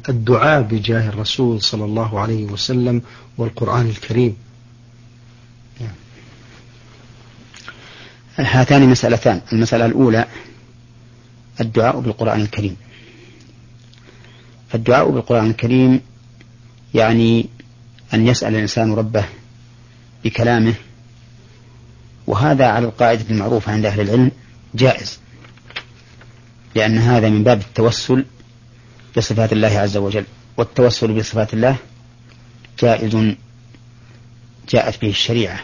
الدعاء بجاه الرسول صلى الله عليه وسلم والقرآن الكريم. هاتان مسألتان. المسألة الأولى الدعاء بالقرآن الكريم. فالدعاء بالقرآن الكريم يعني أن يسأل الإنسان ربه بكلامه، وهذا على القاعدة المعروفة عند أهل العلم جائز، لأن هذا من باب التوسل بصفات الله عز وجل، والتوسل بصفات الله جائز جاءت به الشريعة.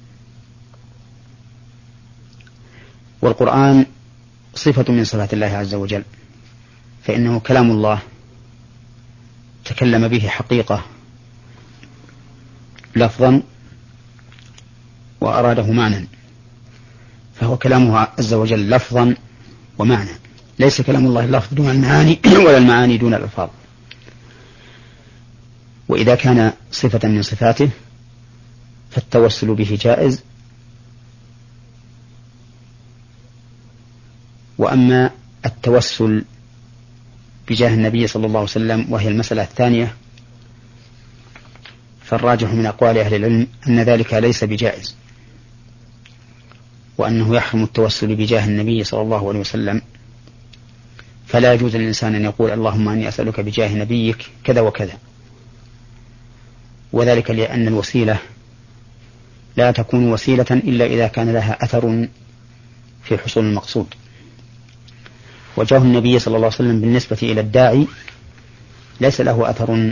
والقرآن صفة من صفات الله عز وجل، فإنه كلام الله تكلم به حقيقة لفظا وأراده معنى، فهو كلامه عز وجل لفظا ومعنى، ليس كلام الله اللفظ دون المعاني ولا المعاني دون الألفاظ. وإذا كان صفة من صفاته فالتوسل به جائز. وأما التوسل بجاه النبي صلى الله عليه وسلم وهي المسألة الثانية، فالراجح من أقوال أهل العلم أن ذلك ليس بجائز، وأنه يحرم التوسل بجاه النبي صلى الله عليه وسلم، فلا يجوز للإنسان أن يقول اللهم أني أسألك بجاه نبيك كذا وكذا، وذلك لأن الوسيلة لا تكون وسيلة إلا إذا كان لها أثر في حصول المقصود. وجاه النبي صلى الله عليه وسلم بالنسبة إلى الداعي ليس له أثر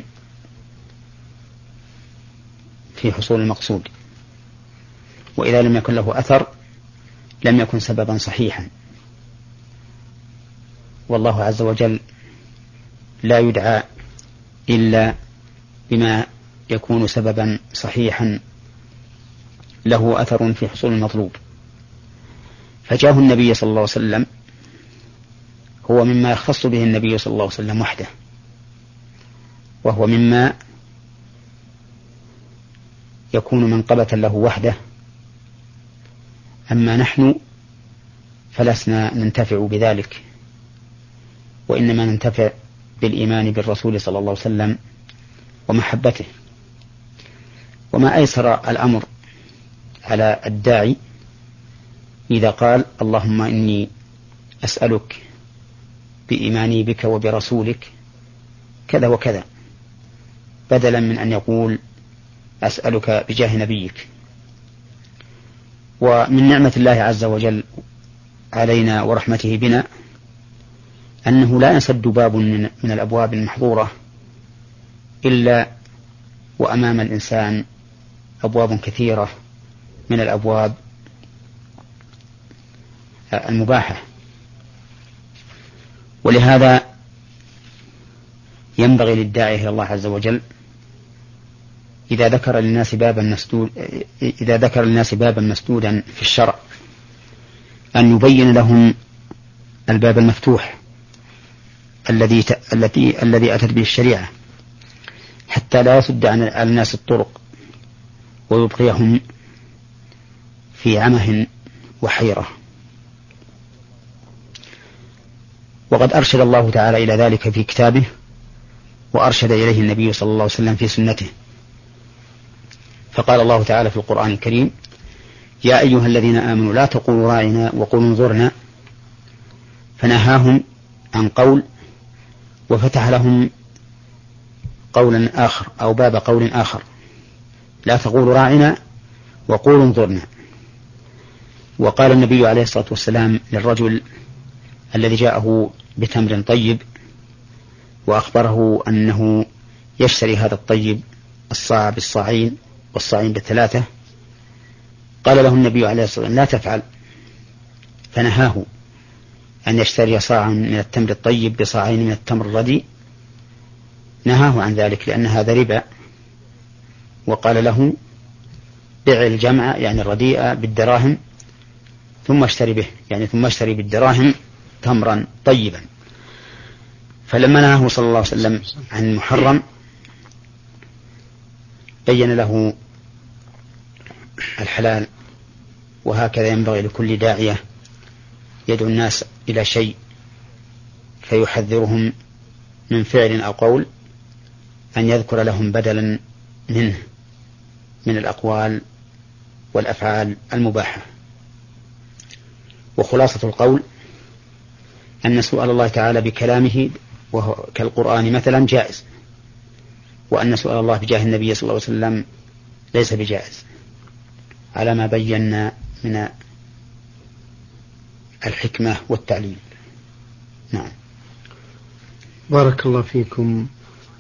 في حصول المقصود، وإذا لم يكن له أثر لم يكن سببا صحيحا. والله عز وجل لا يدعى إلا بما يكون سببا صحيحا له أثر في حصول المطلوب. فجاه النبي صلى الله عليه وسلم هو مما يختص به النبي صلى الله عليه وسلم وحده، وهو مما يكون منقبة له وحده. أما نحن فلسنا ننتفع بذلك، وإنما ننتفع بالإيمان بالرسول صلى الله عليه وسلم ومحبته. وما أيسر الأمر على الداعي إذا قال اللهم إني أسألك بإيماني بك وبرسولك كذا وكذا، بدلا من أن يقول أسألك بجاه نبيك. ومن نعمة الله عز وجل علينا ورحمته بنا أنه لا يسد باب من الأبواب المحظورة إلا وأمام الإنسان أبواب كثيرة من الأبواب المباحة. ولهذا ينبغي للداعي إلى الله عز وجل إذا ذكر للناس بابا مسدودا في الشرع أن يبين لهم الباب المفتوح الذي أتت به الشريعة، حتى لا يسد عن الناس الطرق ويبقيهم في عمه وحيرة. وقد أرشد الله تعالى إلى ذلك في كتابه، وأرشد إليه النبي صلى الله عليه وسلم في سنته. فقال الله تعالى في القرآن الكريم يا أيها الذين آمنوا لا تقولوا راعنا وقولوا انظرنا، فنهاهم عن قول وفتح لهم قولا آخر أو باب قول آخر، لا تقولوا راعنا وقولوا انظرنا. وقال النبي عليه الصلاة والسلام للرجل الذي جاءه بتمر طيب وأخبره أنه يشتري هذا الطيب الصاع بالصاعين والصاعين بالثلاثة، قال له النبي عليه الصلاة والسلام لا تفعل، فنهاه أن يشتري صاعا من التمر الطيب بصاعين من التمر الرديء، نهاه عن ذلك لأن هذا ربا. وقال له بيع الجمع يعني الرديء بالدراهم ثم اشتري به، يعني ثم اشتري بالدراهم تمرا طيبا. فلما نهاه صلى الله عليه وسلم عن المحرم بين له الحلال. وهكذا ينبغي لكل داعية يدعو الناس إلى شيء فيحذرهم من فعل أو قول أن يذكر لهم بدلا منه من الأقوال والأفعال المباحة. وخلاصة القول أن سؤال الله تعالى بكلامه وهو كالقرآن مثلا جائز، وأن سؤال الله بجاه النبي صلى الله عليه وسلم ليس بجائز، على ما بينا من الحكمة والتعليم. نعم. بارك الله فيكم.